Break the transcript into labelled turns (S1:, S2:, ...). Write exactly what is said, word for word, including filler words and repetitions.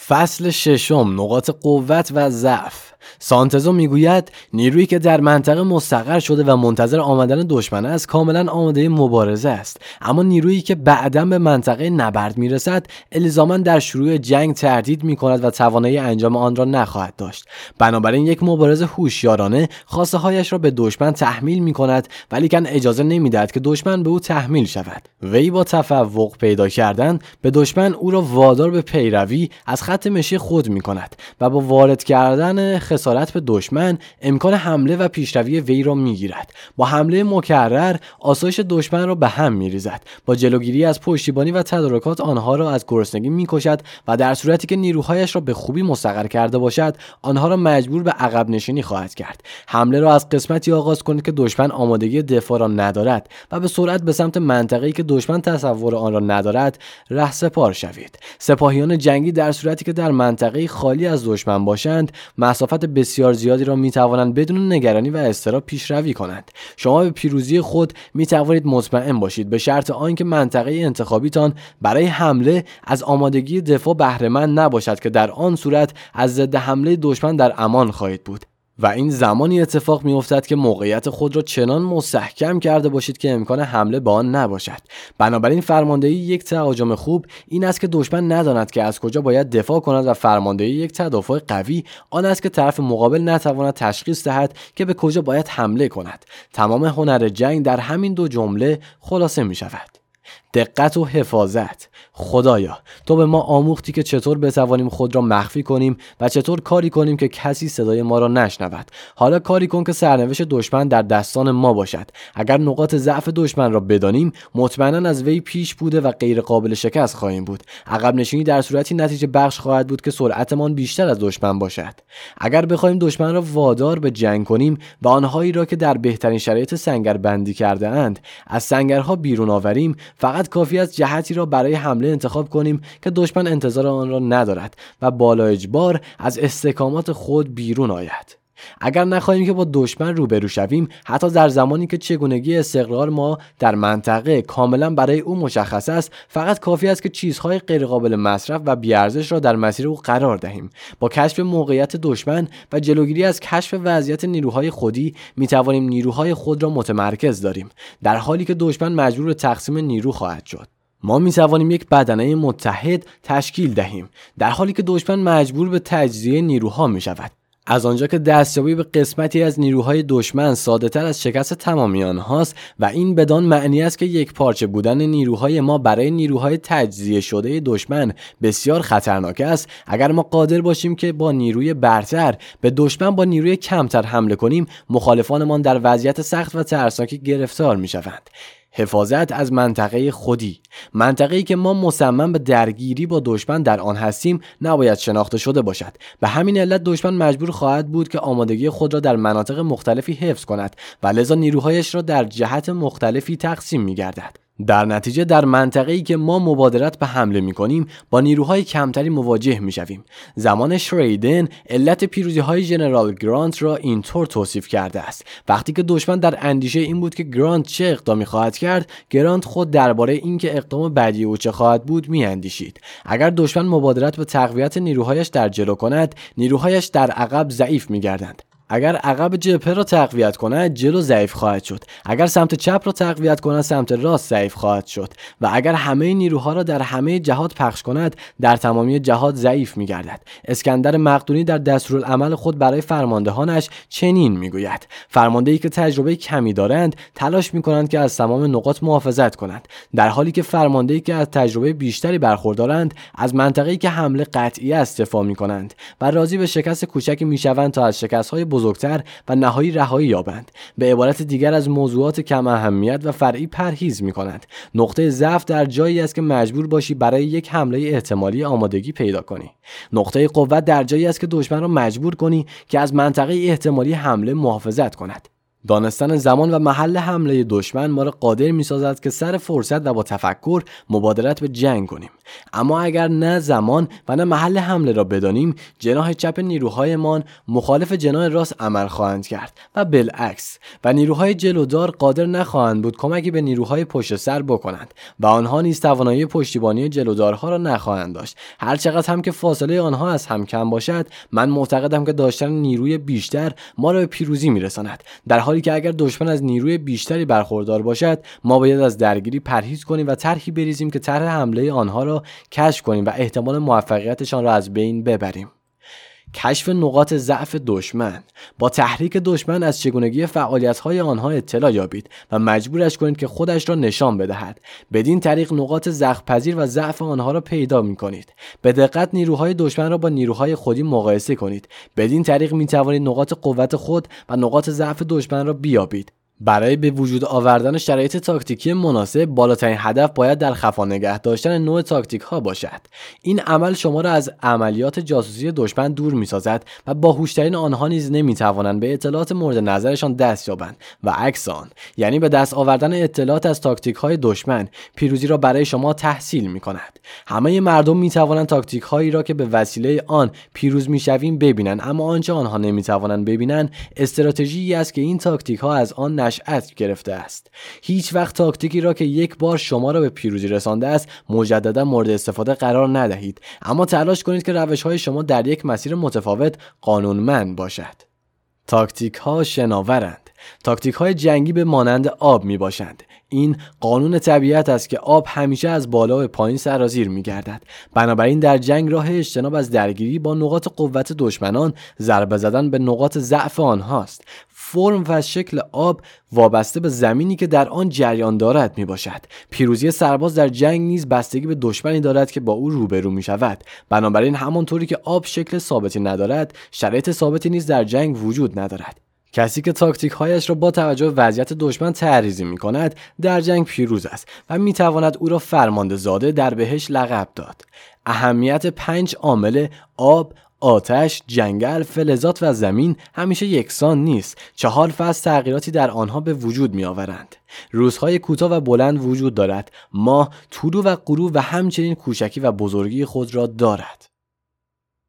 S1: فصل ششم، نقاط قوت و ضعف. سانتزو میگوید نیرویی که در منطقه مستقر شده و منتظر آمدن دشمن است کاملا آماده مبارزه است، اما نیرویی که بعداً به منطقه نبرد میرسد الزاماً در شروع جنگ تردید میکند و توانایی انجام آن را نخواهد داشت. بنابراین یک مبارز هوشیارانه خواسته هایش را به دشمن تحمیل میکند ولیکن اجازه نمیدهد که دشمن به او تحمیل شود. وی با تفوق پیدا کردن به دشمن او را وادار به پیروی از خط مشی خود میکند و با وارد کردن خسارت به دشمن امکان حمله و پیشروی وی را میگیرد. با حمله مکرر آسایش دشمن را به هم میریزد. با جلوگیری از پشتیبانی و تدارکات آنها را از گرسنگی میکشد و در صورتی که نیروهایش را به خوبی مستقر کرده باشد آنها را مجبور به عقب نشینی خواهد کرد. حمله را از قسمتی آغاز کنید که دشمن آمادگی دفاع را ندارد و به سرعت به سمت منطقه‌ای که دشمن تصور آن را ندارد رهسپار شوید. سپاهیان جنگی در صورتی که در منطقه‌ای خالی از دشمن باشند مسافت بسیار زیادی را می توانند بدون نگرانی و اضطراب پیشروی کنند. شما به پیروزی خود می توانید مطمئن باشید به شرط آنکه منطقه انتخابیتان برای حمله از آمادگی دفاع بهره مند نباشد که در آن صورت از ضد حمله دشمن در امان خواهید بود. و این زمانی اتفاق می افتد که موقعیت خود را چنان مستحکم کرده باشید که امکان حمله به آن نباشد. بنابراین فرماندهی یک تهاجم خوب این است که دشمن نداند که از کجا باید دفاع کند و فرماندهی یک تدافع قوی آن است که طرف مقابل نتواند تشخیص دهد که به کجا باید حمله کند. تمام هنر جنگ در همین دو جمله خلاصه می شود. دقت و حفاظت. خدایا تو به ما آموختی که چطور بتوانیم خود را مخفی کنیم و چطور کاری کنیم که کسی صدای ما را نشنود. حالا کاری کن که سرنوشت دشمن در دستان ما باشد. اگر نقاط ضعف دشمن را بدانیم مطمئنا از وی پیش بوده و غیر قابل شکست خواهیم بود. عقب نشینی در صورتی نتیجه بخش خواهد بود که سرعتمان بیشتر از دشمن باشد. اگر بخوایم دشمن را وادار به جنگ کنیم و آنهایی را که در بهترین شرایط سنگر بندی کرده اند از سنگرها بیرون آوریم، فقط کافی است جهتی را برای حمله انتخاب کنیم که دشمن انتظار آن را ندارد و بالا اجبار از استحکامات خود بیرون آید. اگر نخواهیم که با دشمن روبرو شویم، حتی در زمانی که چگونگی استقرار ما در منطقه کاملا برای او مشخص است، فقط کافی است که چیزهای غیرقابل مصرف و بی‌ارزش را در مسیر او قرار دهیم. با کشف موقعیت دشمن و جلوگیری از کشف وضعیت نیروهای خودی می توانیم نیروهای خود را متمرکز داریم، در حالی که دشمن مجبور به تقسیم نیرو خواهد شد. ما می توانیم یک بدنه متحد تشکیل دهیم، در حالی که دشمن مجبور به تجزیه نیروها می شود. از آنجا که دستیابی به قسمتی از نیروهای دشمن ساده تر از شکست تمامی آنهاست و این بدان معنی است که یک پارچه بودن نیروهای ما برای نیروهای تجزیه شده دشمن بسیار خطرناک است، اگر ما قادر باشیم که با نیروی برتر به دشمن با نیروی کمتر حمله کنیم، مخالفانمان در وضعیت سخت و ترسناکی گرفتار می شوند. حفاظت از منطقه خودی. منطقه‌ای که ما مصمم به درگیری با دشمن در آن هستیم نباید شناخته شده باشد. به همین علت دشمن مجبور خواهد بود که آمادگی خود را در مناطق مختلفی حفظ کند و لذا نیروهایش را در جهت مختلفی تقسیم می‌گردد. در نتیجه در منطقه‌ای که ما مبادرت به حمله می‌کنیم با نیروهای کمتری مواجه می‌شویم. زمان شریدن علت پیروزی‌های ژنرال گرانت را اینطور توصیف کرده است: وقتی که دشمن در اندیشه این بود که گرانت چه اقدامی خواهد کرد، گرانت خود درباره اینکه اقدام بعدی او چه خواهد بود می‌اندیشید. اگر دشمن مبادرت به تقویت نیروهایش در جلو کند، نیروهایش در عقب ضعیف می‌گردند. اگر عقب جبهه را تقویت کند، جلو ضعیف خواهد شد. اگر سمت چپ را تقویت کند، سمت راست ضعیف خواهد شد. و اگر همه نیروها را در همه جهات پخش کند، در تمامی جهات ضعیف می‌گردد. اسکندر مقدونی در دستورالعمل خود برای فرماندهانش چنین می‌گوید: فرماندهی که تجربه کمی دارند، تلاش می‌کنند که از تمام نقاط محافظت کنند، در حالی که فرماندهی که از تجربه بیشتری برخوردارند، از منطقه‌ای که حمله قطعی است دفاع می‌کنند و راضی به شکست کوچکی می‌شوند تا از شکست‌های بزرگتر و نهایی رهایی یابند. به عبارت دیگر از موضوعات کم اهمیت و فرعی پرهیز می‌کنند. نقطه ضعف در جایی است که مجبور باشی برای یک حمله احتمالی آمادگی پیدا کنی. نقطه قوت در جایی است که دشمن را مجبور کنی که از منطقه احتمالی حمله محافظت کند. دانستن زمان و محل حمله دشمن ما را قادر می‌سازد که سر فرصت و با تفکر مبادرت به جنگ کنیم. اما اگر نه زمان و نه محل حمله را بدانیم، جناح چپ نیروهایمان مخالف جناح راست عمل خواهند کرد و بالعکس، و نیروهای جلودار قادر نخواهند بود کمکی به نیروهای پشت سر بکنند و آنها نیز توانایی پشتیبانی جلودارها را نخواهند داشت. هر چقدر هم که فاصله آنها از هم کم باشد، من معتقدم که داشتن نیروی بیشتر ما را به پیروزی میرساند، در حالی که اگر دشمن از نیروی بیشتری برخوردار باشد، ما باید از درگیری پرهیز کنیم و طرحی بریزیم که طرح حمله آنها را کشف کنیم و احتمال موفقیتشان را از بین ببریم. کشف نقاط ضعف دشمن. با تحریک دشمن از چگونگی فعالیت‌های آنها اطلاع یابید و مجبورش کنید که خودش را نشان بدهد. بدین طریق نقاط ضعف‌پذیر و ضعف آنها را پیدا می‌کنید. به دقت نیروهای دشمن را با نیروهای خودی مقایسه کنید. بدین طریق می‌توانید نقاط قوت خود و نقاط ضعف دشمن را بیابید. برای به وجود آوردن شرایط تاکتیکی مناسب، بالاترین هدف باید در خفا نگه داشتن نوع تاکتیک ها باشد. این عمل شما را از عملیات جاسوسی دشمن دور می‌سازد و باهوشترین آنها نیز نمی‌توانند به اطلاعات مورد نظرشان دست یابند و عکس آن، یعنی به دست آوردن اطلاعات از تاکتیک های دشمن، پیروزی را برای شما تحصیل می‌کند. همه مردم می‌توانند تاکتیک هایی را که به وسیله آن پیروز می‌شویم ببینند، اما آنچه آنها نمی‌توانند ببینند استراتژی است که این تاکتیک ها از آن نشأت گرفته است. هیچ وقت تاکتیکی را که یک بار شما را به پیروزی رسانده است مجددا مورد استفاده قرار ندهید، اما تلاش کنید که روش‌های شما در یک مسیر متفاوت قانونمند باشد. تاکتیک ها شناورند. تاکتیک های جنگی به مانند آب می باشند. این قانون طبیعت است که آب همیشه از بالا به پایین سرازیر می گردد. بنابراین در جنگ راه اجتناب از درگیری با نقاط قوت دشمنان ضربه زدن به نقاط ضعف آنهاست. فرم و شکل آب وابسته به زمینی که در آن جریان دارد می باشد. پیروزی سرباز در جنگ نیز بستگی به دشمنی دارد که با او روبرو می شود. بنابراین همانطوری که آب شکل ثابتی ندارد، شرایط ثابتی نیز در جنگ وجود ندارد. کسی که تاکتیک هایش را با توجه به وضعیت دشمن طرحریزی می کند در جنگ پیروز است و می تواند او را فرمانده زاده در بهش لقب داد. اهمیت پنج عامل آب، آتش، جنگل، فلزات و زمین همیشه یکسان نیست. چهار فصل تغییراتی در آنها به وجود می آورند. روزهای کوتاه و بلند وجود دارد. ماه طلوع و غروب و همچنین کوچکی و بزرگی خود را دارد.